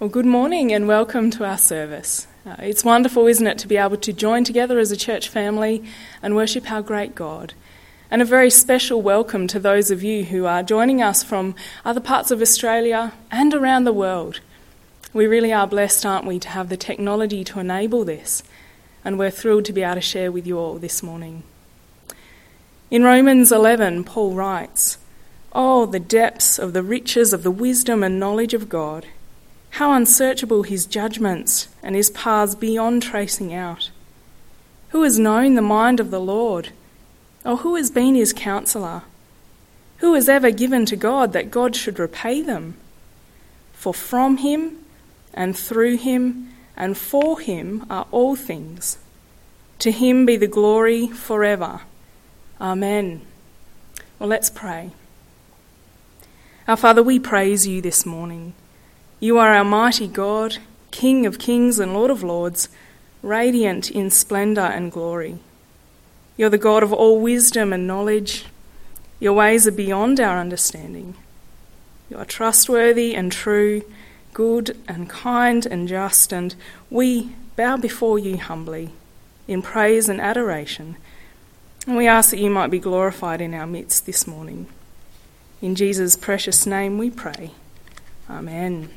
Well, good morning and welcome to our service. It's wonderful, isn't it, to be able to join together as a church family and worship our great God. And a very special welcome to those of you who are joining us from other parts of Australia and around the world. We really are blessed, aren't we, to have the technology to enable this. And we're thrilled to be able to share with you all this morning. In Romans 11, Paul writes, "Oh, the depths of the riches of the wisdom and knowledge of God! How unsearchable his judgments and his paths beyond tracing out. Who has known the mind of the Lord? Or who has been his counsellor? Who has ever given to God that God should repay them? For from him and through him and for him are all things. To him be the glory forever. Amen." Well, let's pray. Our Father, we praise you this morning. You are our mighty God, King of kings and Lord of lords, radiant in splendour and glory. You're the God of all wisdom and knowledge. Your ways are beyond our understanding. You are trustworthy and true, good and kind and just, and we bow before you humbly in praise and adoration. And we ask that you might be glorified in our midst this morning. In Jesus' precious name we pray. Amen.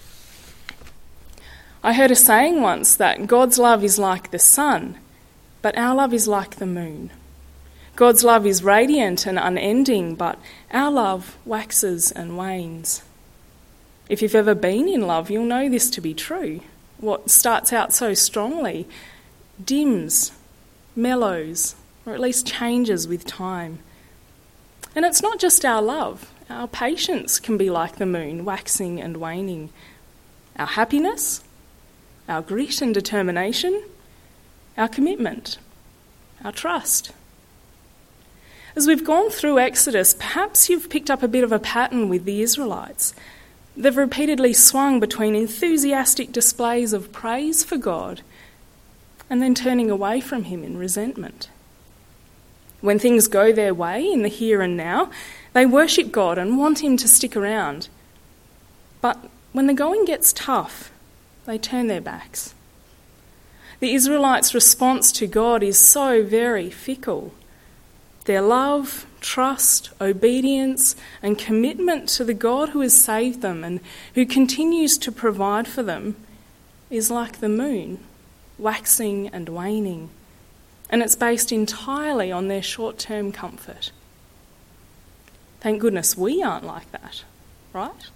I heard a saying once that God's love is like the sun, but our love is like the moon. God's love is radiant and unending, but our love waxes and wanes. If you've ever been in love, you'll know this to be true. What starts out so strongly dims, mellows, or at least changes with time. And it's not just our love. Our patience can be like the moon, waxing and waning. Our happiness, our grit and determination, our commitment, our trust. As we've gone through Exodus, perhaps you've picked up a bit of a pattern with the Israelites. They've repeatedly swung between enthusiastic displays of praise for God and then turning away from him in resentment. When things go their way in the here and now, they worship God and want him to stick around. But when the going gets tough, they turn their backs. The Israelites' response to God is so very fickle. Their love, trust, obedience, and commitment to the God who has saved them and who continues to provide for them is like the moon, waxing and waning. And it's based entirely on their short-term comfort. Thank goodness we aren't like that, right?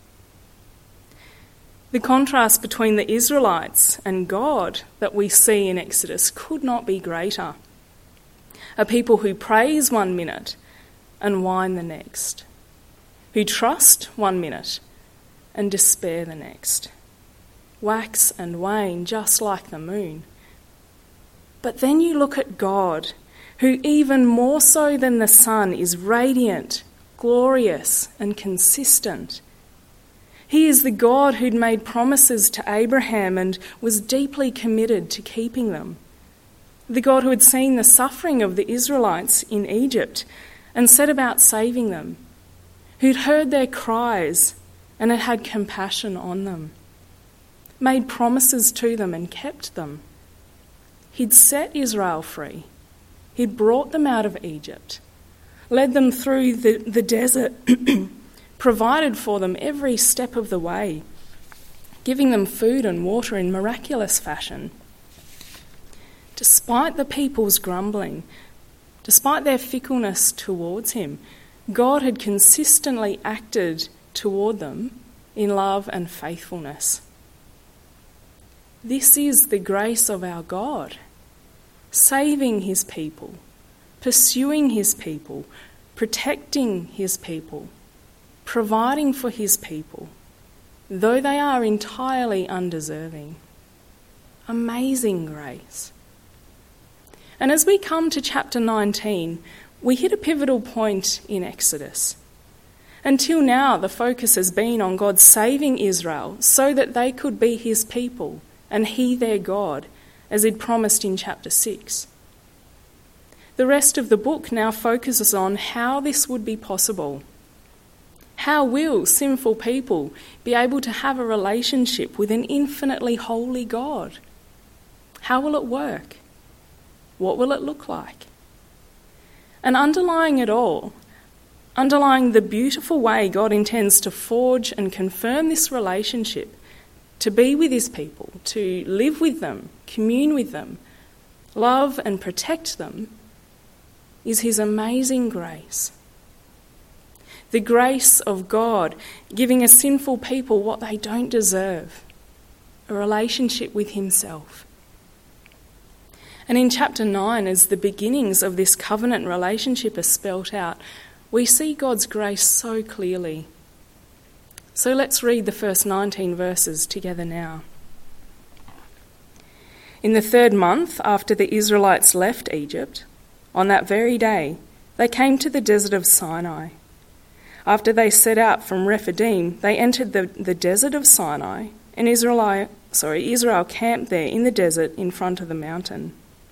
The contrast between the Israelites and God that we see in Exodus could not be greater. A people who praise 1 minute and whine the next, who trust 1 minute and despair the next, wax and wane just like the moon. But then you look at God, who even more so than the sun is radiant, glorious and consistent. He is the God who'd made promises to Abraham and was deeply committed to keeping them. The God who had seen the suffering of the Israelites in Egypt and set about saving them, who'd heard their cries and had had compassion on them, made promises to them and kept them. He'd set Israel free. He'd brought them out of Egypt, led them through the desert, provided for them every step of the way, giving them food and water in miraculous fashion. Despite the people's grumbling, despite their fickleness towards him, God had consistently acted toward them in love and faithfulness. This is the grace of our God, saving his people, pursuing his people, protecting his people, providing for his people, though they are entirely undeserving. Amazing grace. And as we come to chapter 19, we hit a pivotal point in Exodus. Until now, the focus has been on God saving Israel so that they could be his people and he their God, as he'd promised in chapter 6. The rest of the book now focuses on how this would be possible, How will sinful people be able to have a relationship with an infinitely holy God? How will it work? What will it look like? And underlying it all, underlying the beautiful way God intends to forge and confirm this relationship, to be with his people, to live with them, commune with them, love and protect them, is his amazing grace. The grace of God giving a sinful people what they don't deserve, a relationship with himself. And in chapter 9, as the beginnings of this covenant relationship are spelt out, we see God's grace so clearly. So let's read the first 19 verses together now. In the 3rd month after the Israelites left Egypt, on that very day, they came to the desert of Sinai. After they set out from Rephidim, they entered the desert of Sinai, and Israel camped there in the desert in front of the mountain.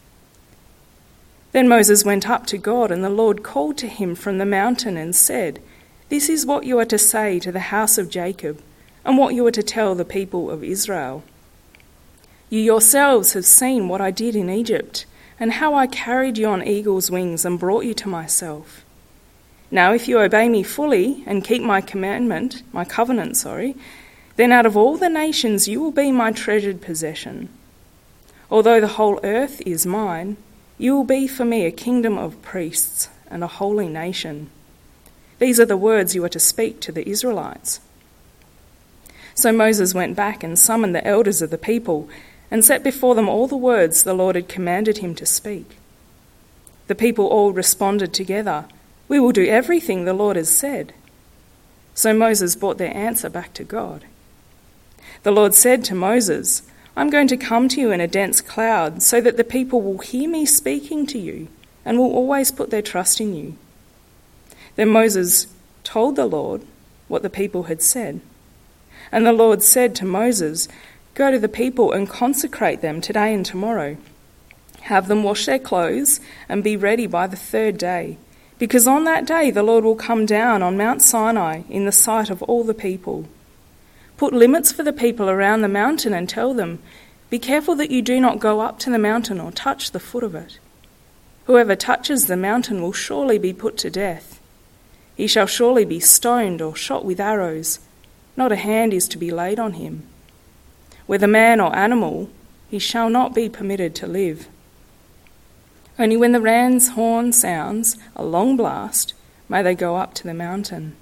Then Moses went up to God, and the Lord called to him from the mountain and said, "This is what you are to say to the house of Jacob, and what you are to tell the people of Israel. You yourselves have seen what I did in Egypt, and how I carried you on eagle's wings and brought you to myself. Now if you obey me fully and keep my covenant, then out of all the nations you will be my treasured possession. Although the whole earth is mine, you will be for me a kingdom of priests and a holy nation. These are the words you are to speak to the Israelites." So Moses went back and summoned the elders of the people and set before them all the words the Lord had commanded him to speak. The people all responded together, "We will do everything the Lord has said." So Moses brought their answer back to God. The Lord said to Moses, "I'm going to come to you in a dense cloud so that the people will hear me speaking to you and will always put their trust in you." Then Moses told the Lord what the people had said. And the Lord said to Moses, "Go to the people and consecrate them today and tomorrow. Have them wash their clothes and be ready by the 3rd day, because on that day the Lord will come down on Mount Sinai in the sight of all the people. Put limits for the people around the mountain and tell them, 'Be careful that you do not go up to the mountain or touch the foot of it. Whoever touches the mountain will surely be put to death. He shall surely be stoned or shot with arrows. Not a hand is to be laid on him. Whether man or animal, he shall not be permitted to live. Only when the ram's horn sounds a long blast, may they go up to the mountain."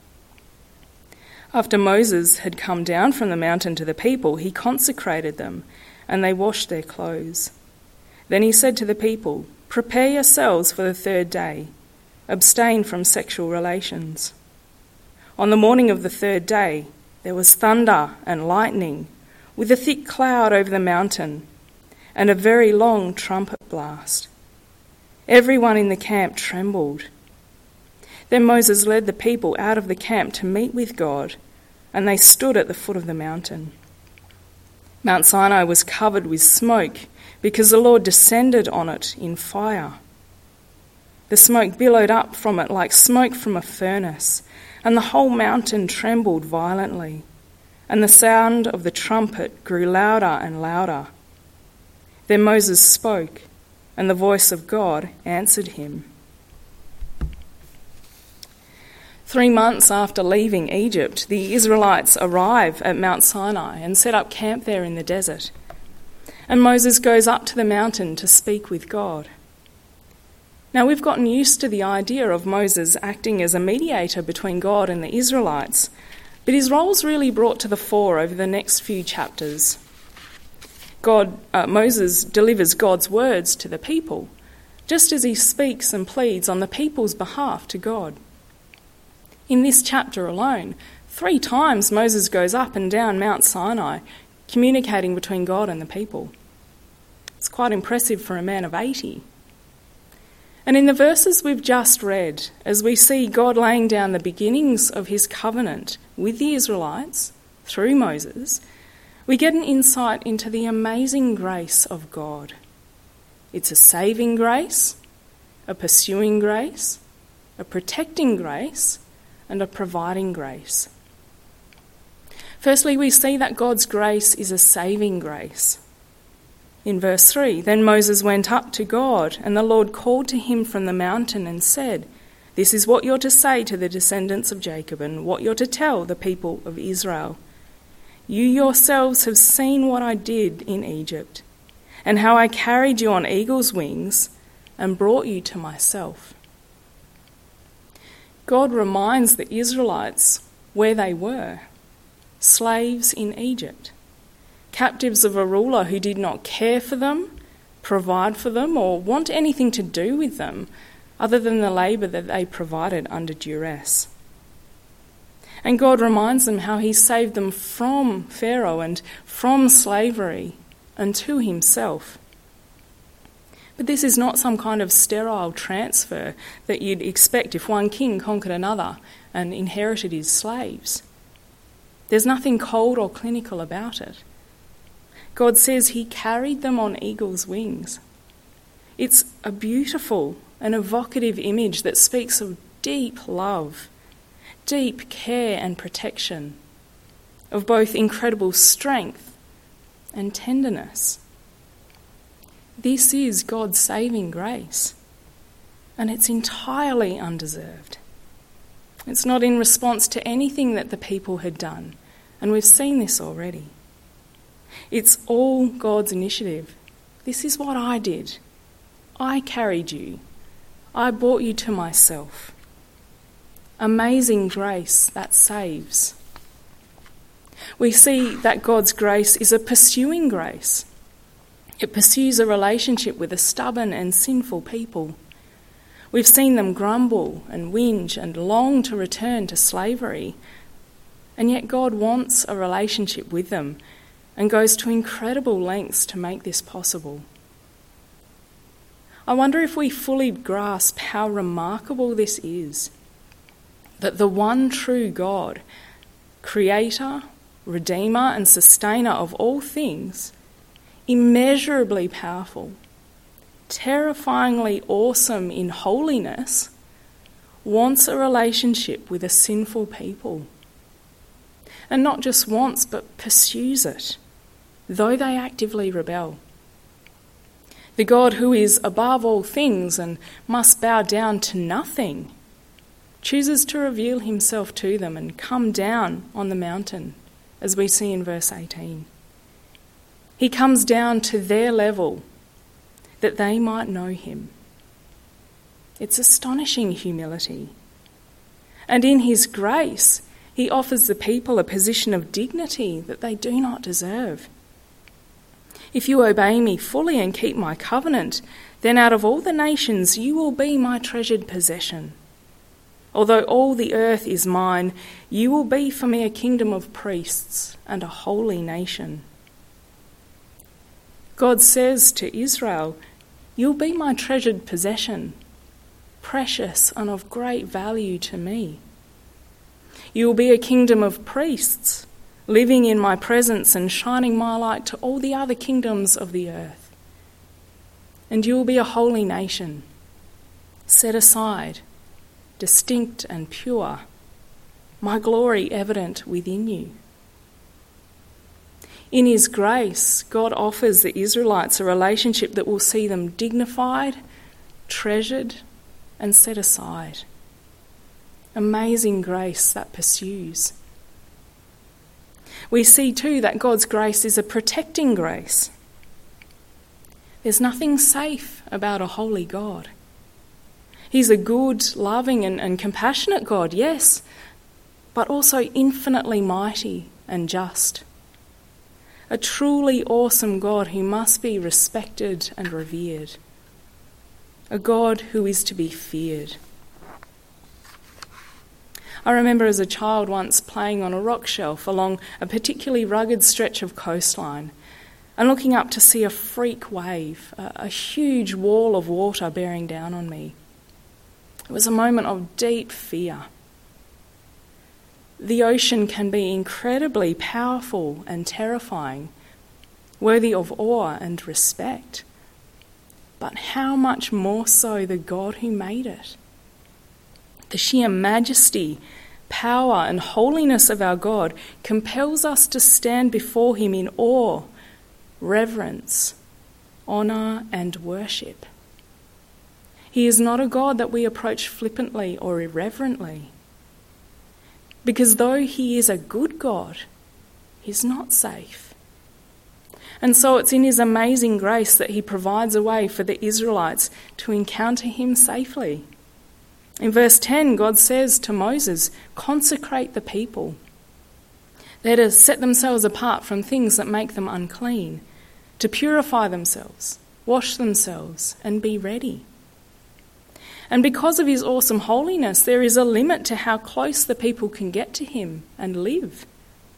After Moses had come down from the mountain to the people, he consecrated them, and they washed their clothes. Then he said to the people, "Prepare yourselves for the 3rd day. Abstain from sexual relations." On the morning of the 3rd day, there was thunder and lightning, with a thick cloud over the mountain, and a very long trumpet blast. Everyone in the camp trembled. Then Moses led the people out of the camp to meet with God, and they stood at the foot of the mountain. Mount Sinai was covered with smoke because the Lord descended on it in fire. The smoke billowed up from it like smoke from a furnace, and the whole mountain trembled violently, and the sound of the trumpet grew louder and louder. Then Moses spoke, and the voice of God answered him. 3 months after leaving Egypt, the Israelites arrive at Mount Sinai and set up camp there in the desert. And Moses goes up to the mountain to speak with God. Now, we've gotten used to the idea of Moses acting as a mediator between God and the Israelites, but his role's really brought to the fore over the next few chapters. Moses delivers God's words to the people, just as he speaks and pleads on the people's behalf to God. In this chapter alone, 3 times Moses goes up and down Mount Sinai, communicating between God and the people. It's quite impressive for a man of 80. And in the verses we've just read, as we see God laying down the beginnings of his covenant with the Israelites through Moses, we get an insight into the amazing grace of God. It's a saving grace, a pursuing grace, a protecting grace, and a providing grace. Firstly, we see that God's grace is a saving grace. In verse 3, then Moses went up to God, and the Lord called to him from the mountain and said, "This is what you're to say to the descendants of Jacob and what you're to tell the people of Israel. You yourselves have seen what I did in Egypt, and how I carried you on eagle's wings and brought you to myself." God reminds the Israelites where they were, slaves in Egypt, captives of a ruler who did not care for them, provide for them, or want anything to do with them other than the labour that they provided under duress. And God reminds them how he saved them from Pharaoh and from slavery and to himself. But this is not some kind of sterile transfer that you'd expect if one king conquered another and inherited his slaves. There's nothing cold or clinical about it. God says he carried them on eagle's wings. It's a beautiful and evocative image that speaks of deep love, deep care and protection, of both incredible strength and tenderness. This is God's saving grace, and it's entirely undeserved. It's not in response to anything that the people had done, and we've seen this already. It's all God's initiative. This is what I did. I carried you. I brought you to myself. Amazing grace that saves. We see that God's grace is a pursuing grace. It pursues a relationship with a stubborn and sinful people. We've seen them grumble and whinge and long to return to slavery. And yet God wants a relationship with them and goes to incredible lengths to make this possible. I wonder if we fully grasp how remarkable this is, that the one true God, creator, redeemer and sustainer of all things, immeasurably powerful, terrifyingly awesome in holiness, wants a relationship with a sinful people. And not just wants, but pursues it, though they actively rebel. The God who is above all things and must bow down to nothing chooses to reveal himself to them and come down on the mountain, as we see in verse 18. He comes down to their level that they might know him. It's astonishing humility. And in his grace, he offers the people a position of dignity that they do not deserve. If you obey me fully and keep my covenant, then out of all the nations you will be my treasured possession. Although all the earth is mine, you will be for me a kingdom of priests and a holy nation. God says to Israel, you'll be my treasured possession, precious and of great value to me. You will be a kingdom of priests, living in my presence and shining my light to all the other kingdoms of the earth. And you will be a holy nation, set aside, distinct and pure, my glory evident within you. In his grace, God offers the Israelites a relationship that will see them dignified, treasured, and set aside. Amazing grace that pursues. We see too that God's grace is a protecting grace. There's nothing safe about a holy God. He's a good, loving and compassionate God, yes, but also infinitely mighty and just. A truly awesome God who must be respected and revered. A God who is to be feared. I remember as a child once playing on a rock shelf along a particularly rugged stretch of coastline and looking up to see a freak wave, a huge wall of water bearing down on me. It was a moment of deep fear. The ocean can be incredibly powerful and terrifying, worthy of awe and respect. But how much more so the God who made it? The sheer majesty, power and holiness of our God compels us to stand before him in awe, reverence, honour and worship. He is not a God that we approach flippantly or irreverently, because though he is a good God, he's not safe. And so it's in his amazing grace that he provides a way for the Israelites to encounter him safely. In verse 10, God says to Moses, "Consecrate the people." They're to set themselves apart from things that make them unclean, to purify themselves, wash themselves, and be ready. And because of his awesome holiness, there is a limit to how close the people can get to him and live.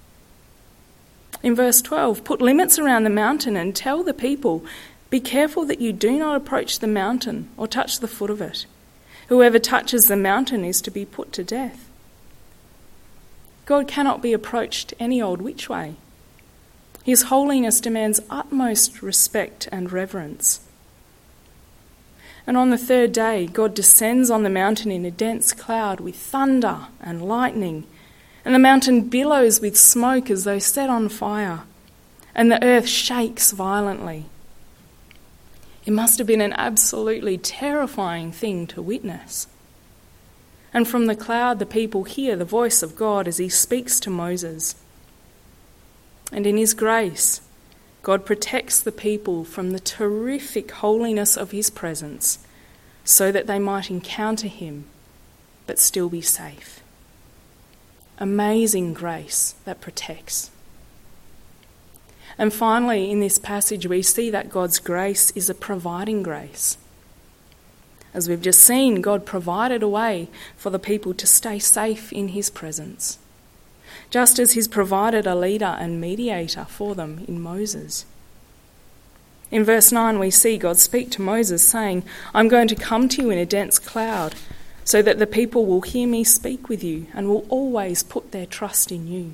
In verse 12, "Put limits around the mountain and tell the people, be careful that you do not approach the mountain or touch the foot of it. Whoever touches the mountain is to be put to death." God cannot be approached any old which way. His holiness demands utmost respect and reverence. And on the third day, God descends on the mountain in a dense cloud with thunder and lightning, and the mountain billows with smoke as though set on fire, and the earth shakes violently. It must have been an absolutely terrifying thing to witness. And from the cloud, the people hear the voice of God as he speaks to Moses. And in his grace, God protects the people from the terrific holiness of his presence so that they might encounter him but still be safe. Amazing grace that protects. And finally, in this passage, we see that God's grace is a providing grace. As we've just seen, God provided a way for the people to stay safe in his presence, just as he's provided a leader and mediator for them in Moses. In verse 9, we see God speak to Moses saying, "I'm going to come to you in a dense cloud so that the people will hear me speak with you and will always put their trust in you."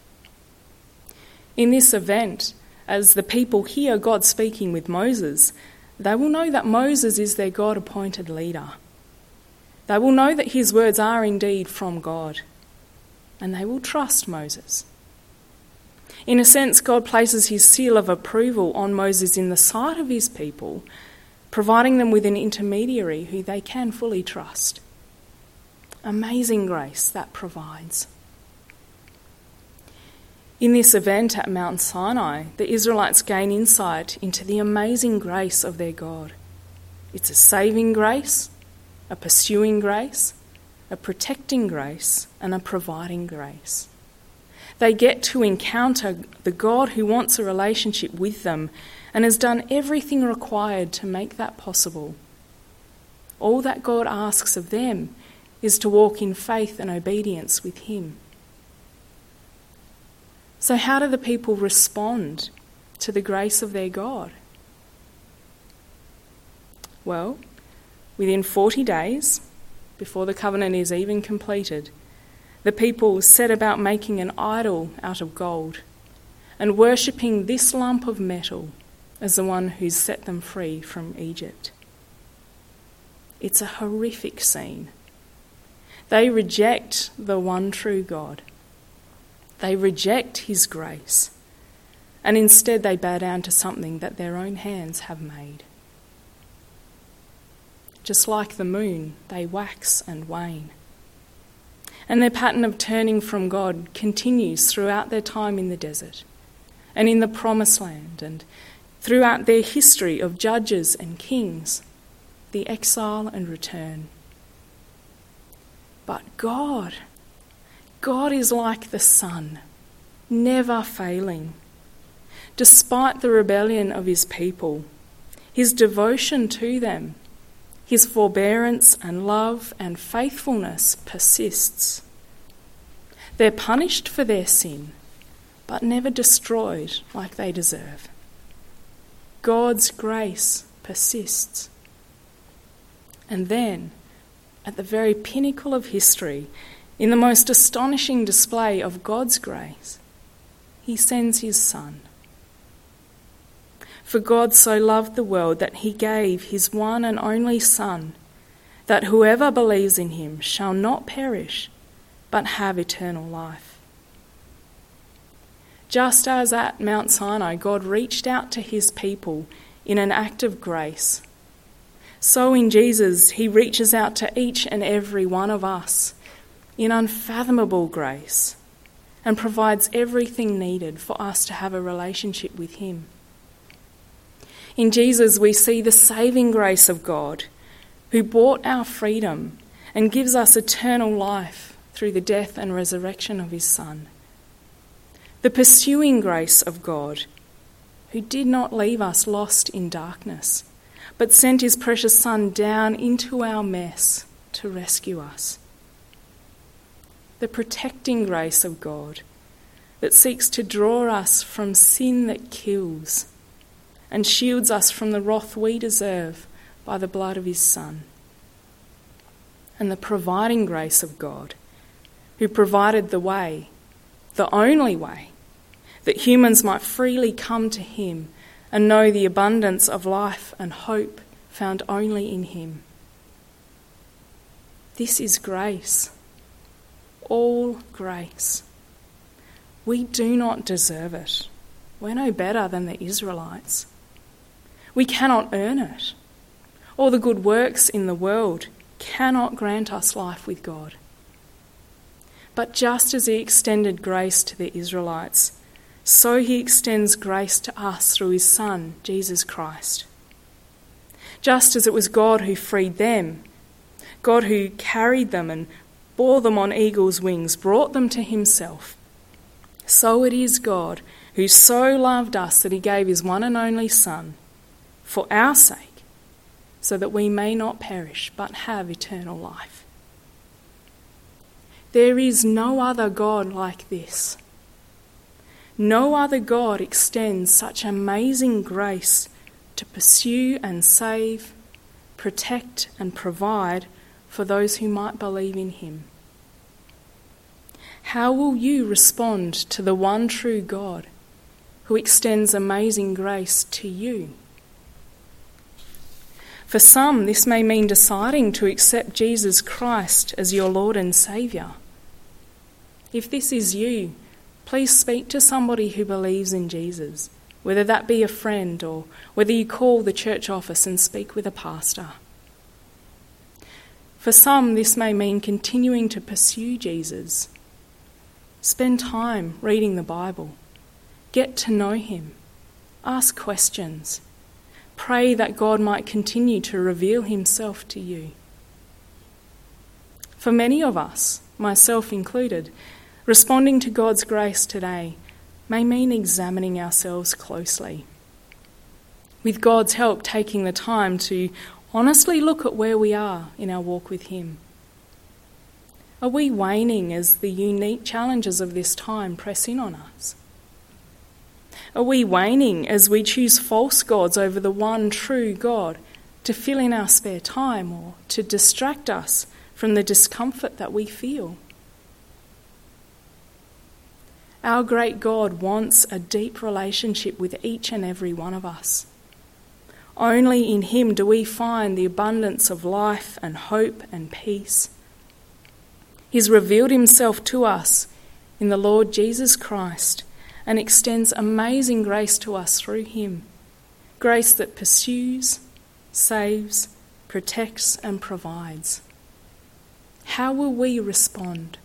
In this event, as the people hear God speaking with Moses, they will know that Moses is their God-appointed leader. They will know that his words are indeed from God, and they will trust Moses. In a sense, God places his seal of approval on Moses in the sight of his people, providing them with an intermediary who they can fully trust. Amazing grace that provides. In this event at Mount Sinai, the Israelites gain insight into the amazing grace of their God. It's a saving grace, a pursuing grace, a protecting grace, and a providing grace. They get to encounter the God who wants a relationship with them and has done everything required to make that possible. All that God asks of them is to walk in faith and obedience with him. So how do the people respond to the grace of their God? Well, within 40 days, before the covenant is even completed, the people set about making an idol out of gold and worshipping this lump of metal as the one who's set them free from Egypt. It's a horrific scene. They reject the one true God. They reject his grace, and instead they bow down to something that their own hands have made. Just like the moon, they wax and wane. And their pattern of turning from God continues throughout their time in the desert and in the promised land and throughout their history of judges and kings, the exile and return. But God is like the sun, never failing. Despite the rebellion of his people, his devotion to them, his forbearance and love and faithfulness persists. They're punished for their sin, but never destroyed like they deserve. God's grace persists. And then, at the very pinnacle of history, in the most astonishing display of God's grace, he sends his Son. For God so loved the world that he gave his one and only Son, that whoever believes in him shall not perish, but have eternal life. Just as at Mount Sinai God reached out to his people in an act of grace, so in Jesus he reaches out to each and every one of us in unfathomable grace and provides everything needed for us to have a relationship with him. In Jesus we see the saving grace of God, who bought our freedom and gives us eternal life through the death and resurrection of his Son. The pursuing grace of God, who did not leave us lost in darkness, but sent his precious Son down into our mess to rescue us. The protecting grace of God, that seeks to draw us from sin that kills and shields us from the wrath we deserve by the blood of his Son. And the providing grace of God, who provided the way, the only way, that humans might freely come to him and know the abundance of life and hope found only in him. This is grace, all grace. We do not deserve it. We're no better than the Israelites. We cannot earn it. All the good works in the world cannot grant us life with God. But just as he extended grace to the Israelites, so he extends grace to us through his Son, Jesus Christ. Just as it was God who freed them, God who carried them and bore them on eagle's wings, brought them to himself, so it is God who so loved us that he gave his one and only Son for our sake, so that we may not perish but have eternal life. There is no other God like this. No other God extends such amazing grace to pursue and save, protect and provide for those who might believe in him. How will you respond to the one true God who extends amazing grace to you? For some, this may mean deciding to accept Jesus Christ as your Lord and Saviour. If this is you, please speak to somebody who believes in Jesus, whether that be a friend or whether you call the church office and speak with a pastor. For some, this may mean continuing to pursue Jesus. Spend time reading the Bible. Get to know him. Ask questions. Pray that God might continue to reveal himself to you. For many of us, myself included, responding to God's grace today may mean examining ourselves closely. With God's help, taking the time to honestly look at where we are in our walk with him. Are we waning as the unique challenges of this time press in on us? Are we waning as we choose false gods over the one true God to fill in our spare time or to distract us from the discomfort that we feel? Our great God wants a deep relationship with each and every one of us. Only in him do we find the abundance of life and hope and peace. He's revealed himself to us in the Lord Jesus Christ and extends amazing grace to us through him. Grace that pursues, saves, protects and provides. How will we respond?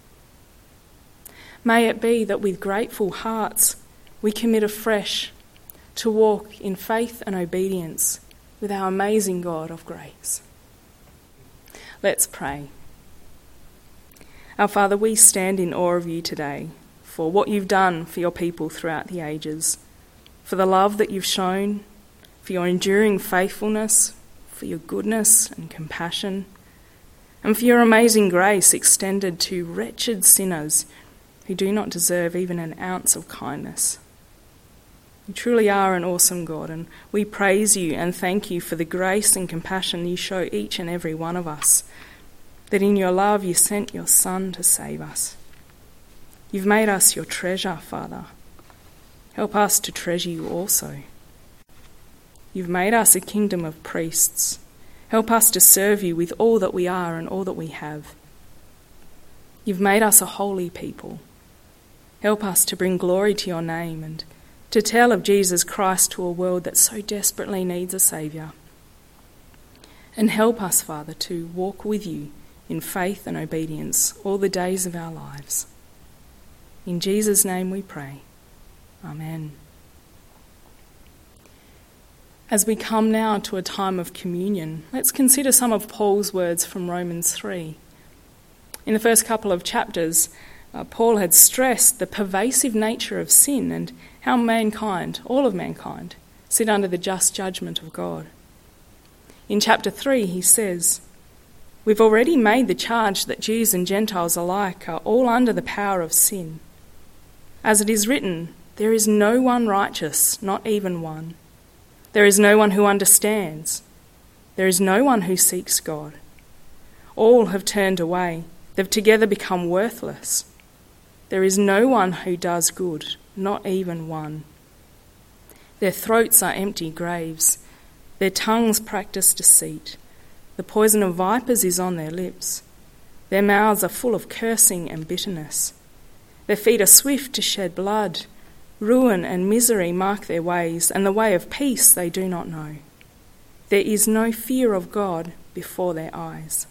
May it be that with grateful hearts we commit afresh to walk in faith and obedience with our amazing God of grace. Let's pray. Our Father, we stand in awe of you today for what you've done for your people throughout the ages, for the love that you've shown, for your enduring faithfulness, for your goodness and compassion, and for your amazing grace extended to wretched sinners who do not deserve even an ounce of kindness. You truly are an awesome God, and we praise you and thank you for the grace and compassion you show each and every one of us, that in your love you sent your Son to save us. You've made us your treasure, Father. Help us to treasure you also. You've made us a kingdom of priests. Help us to serve you with all that we are and all that we have. You've made us a holy people. Help us to bring glory to your name and to tell of Jesus Christ to a world that so desperately needs a Saviour. And help us, Father, to walk with you in faith and obedience all the days of our lives. In Jesus' name we pray. Amen. As we come now to a time of communion, let's consider some of Paul's words from Romans 3. In the first couple of chapters, Paul had stressed the pervasive nature of sin and how mankind, all of mankind, sit under the just judgment of God. In chapter 3, he says, "We've already made the charge that Jews and Gentiles alike are all under the power of sin. As it is written, there is no one righteous, not even one. There is no one who understands. There is no one who seeks God. All have turned away. They've together become worthless. There is no one who does good, not even one. Their throats are empty graves. Their tongues practice deceit. The poison of vipers is on their lips. Their mouths are full of cursing and bitterness. Their feet are swift to shed blood. Ruin and misery mark their ways, and the way of peace they do not know. There is no fear of God before their eyes."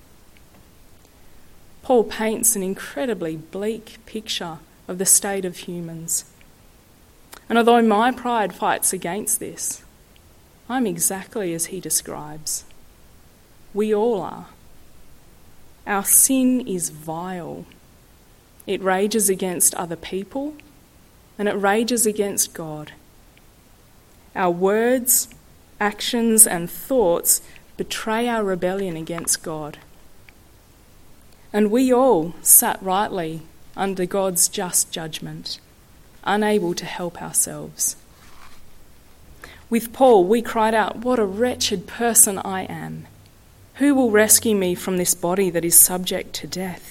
Paul paints an incredibly bleak picture of the state of humans. And although my pride fights against this, I'm exactly as he describes. We all are. Our sin is vile. It rages against other people, and it rages against God. Our words, actions, and thoughts betray our rebellion against God. And we all sat rightly under God's just judgment, unable to help ourselves. With Paul, we cried out, "What a wretched person I am! Who will rescue me from this body that is subject to death?"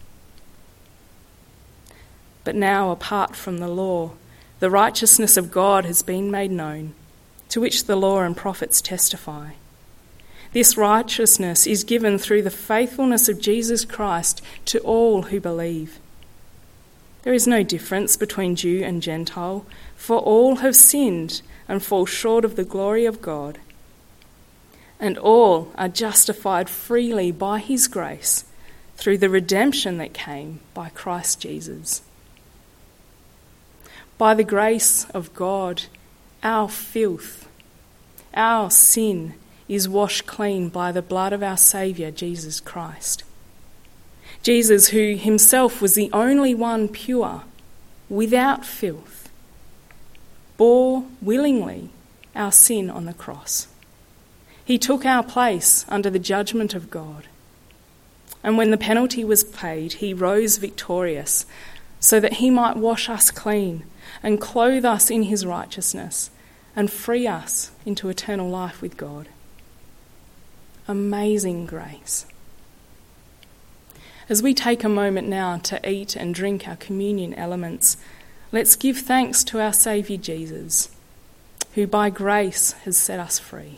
But now, apart from the law, the righteousness of God has been made known, to which the law and prophets testify. This righteousness is given through the faithfulness of Jesus Christ to all who believe. There is no difference between Jew and Gentile, for all have sinned and fall short of the glory of God. And all are justified freely by his grace through the redemption that came by Christ Jesus. By the grace of God, our filth, our sin is washed clean by the blood of our Saviour, Jesus Christ. Jesus, who himself was the only one pure, without filth, bore willingly our sin on the cross. He took our place under the judgment of God. And when the penalty was paid, he rose victorious, so that he might wash us clean and clothe us in his righteousness and free us into eternal life with God. Amazing grace. As we take a moment now to eat and drink our communion elements, let's give thanks to our Saviour Jesus, who by grace has set us free.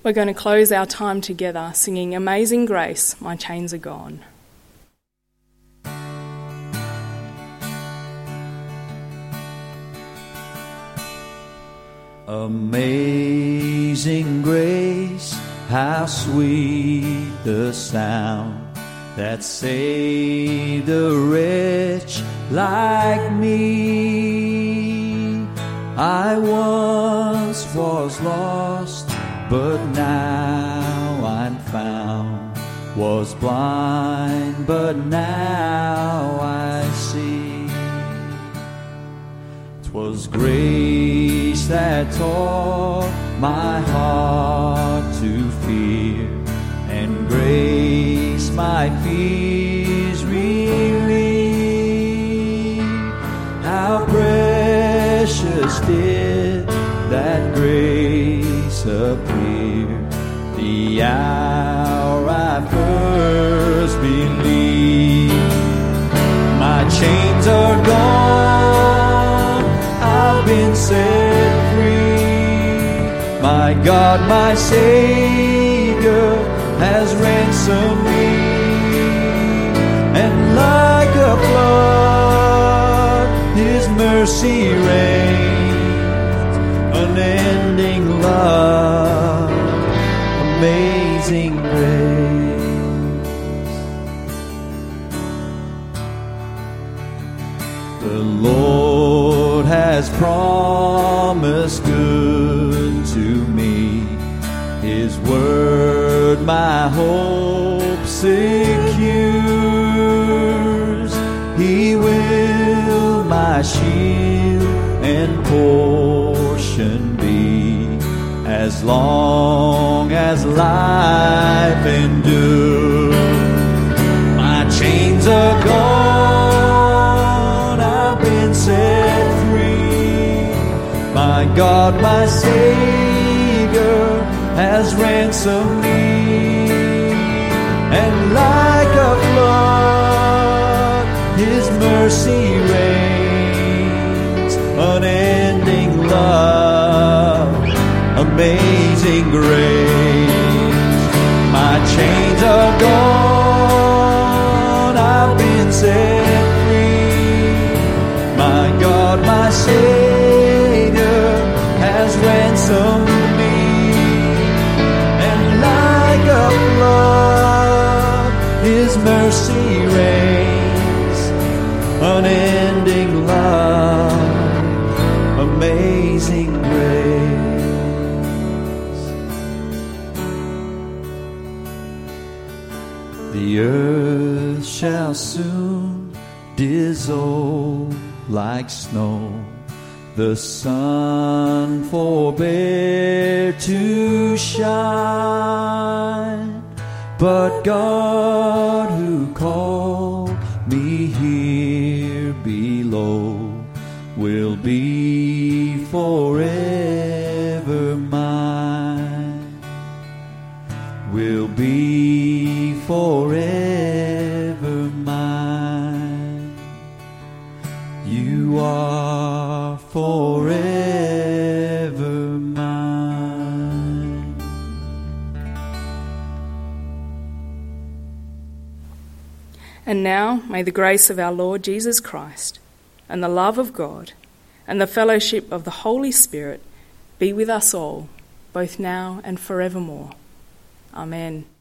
We're going to close our time together singing Amazing Grace, My Chains Are Gone. Amazing grace, how sweet the sound that saved a wretch like me. I once was lost, but now I'm found. Was blind, but now I see. 'Twas grace that taught my heart to fear, and grace my fears relieve. How precious did that grace appear, the hour I first believed. My chains are gone, I've been set free. My God, my Savior has ransomed me. And like a flood, His mercy reigns. Unending love, amazing grace. The Lord has promised good to me. His word my hope secures. He will my shield and portion be, as long as life endures. My chains are gone, I've been set free. My God, my Savior has ransomed me. And like a flood, His mercy reigns. Unending love, amazing grace. My chains are gone, I've been set free. My God, my Savior has ransomed me. And like a flood, His mercy reigns. Unending love, amazing grace. The earth shall soon dissolve like snow. The sun forbear to shine. But God who called me here below will be forever mine. Will be forever mine. You are forever mine. And now may the grace of our Lord Jesus Christ and the love of God and the fellowship of the Holy Spirit be with us all, both now and forevermore. Amen.